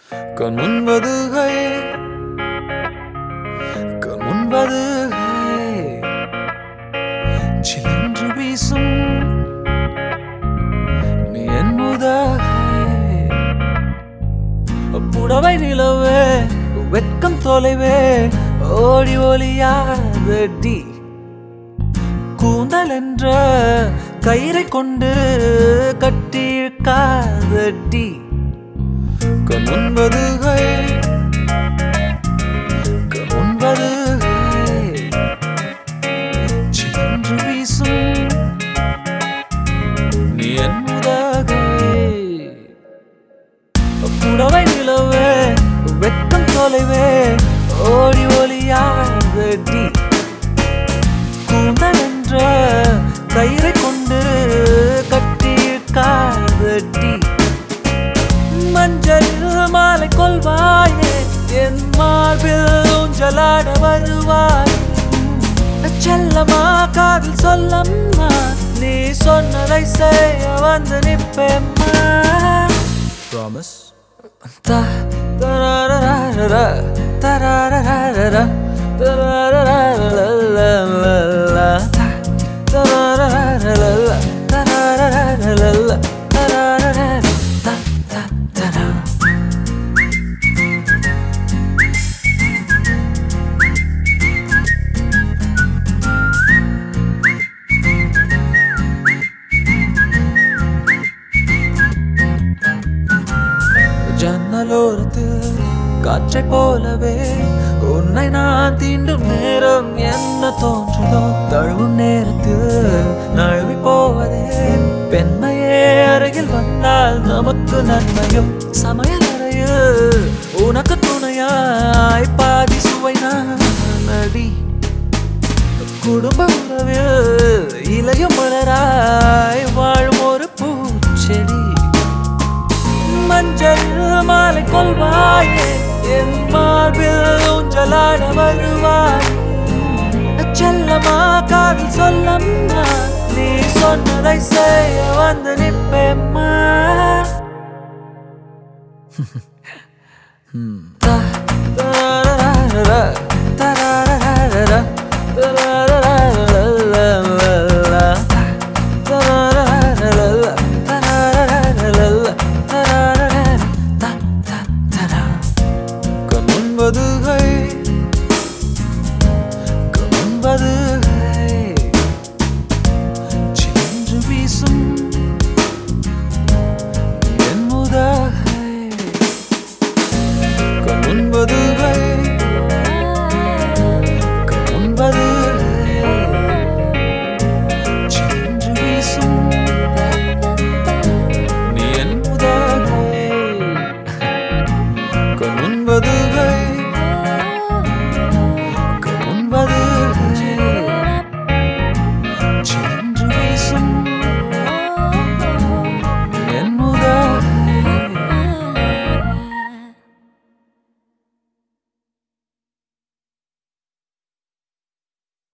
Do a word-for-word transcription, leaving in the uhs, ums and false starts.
கண் முன்பதுகை கண் முன்பதுகை சிலென்று வீசும் நீ என் முதகை புடவை நிலவே வெட்கம் தொலைவே ஓடி ஒளியாதடி கூந்தல் என்ற கயிறை கொண்டு கட்டி இழுக்காதடி கண் முன்பதுகை கண் முன்பதுகை சிலென்று வீசும் நீ என் முதகை புடவை நிலவே வெட்கம் தொலைவே ஓடி ஒளியாதடி கூந்தல் என்ற கயிறை கொண்டு கட்டி இழுக்காதடி மஞ்சள் மாலை கொள்வாயே என் மார்பில் ஊஞ்சலாட வருவாய் செல்லமா காதில் சொல்லம்மா நீ சொன்னதை செய்ய வந்து நிப்பேம்மா Promise Ta tararara tararara tararara ta tararara tararara tararara ta ta ta ஜன்னலோரத்தில் காற்றை போலவே உன்னை நான் தீண்டும் நேரம் என்ன தோன்றுதோ தழுவும் நேரத்தில் நழுவி போவதே பெண்மையே அருகில் வந்தால் நமக்கு நன்மையும் சமையல் அறையில் உனக்கு துணையாய் பாதி சுவை நடி குடும்ப உறவில் இலையும் மலராய் வாழும் ஒரு பூச்செடி மஞ்சள் மாலை கொள்வாயே என் மார்பில் ஊஞ்சலாட வருவாய் செல்லமா காதில் சொல்லம்மா நீ சொன்னதை செய்ய வந்து நிப்பேம்மா Ta-da-da-da-da, ta-da-da-da-da, ta-da-da-da-da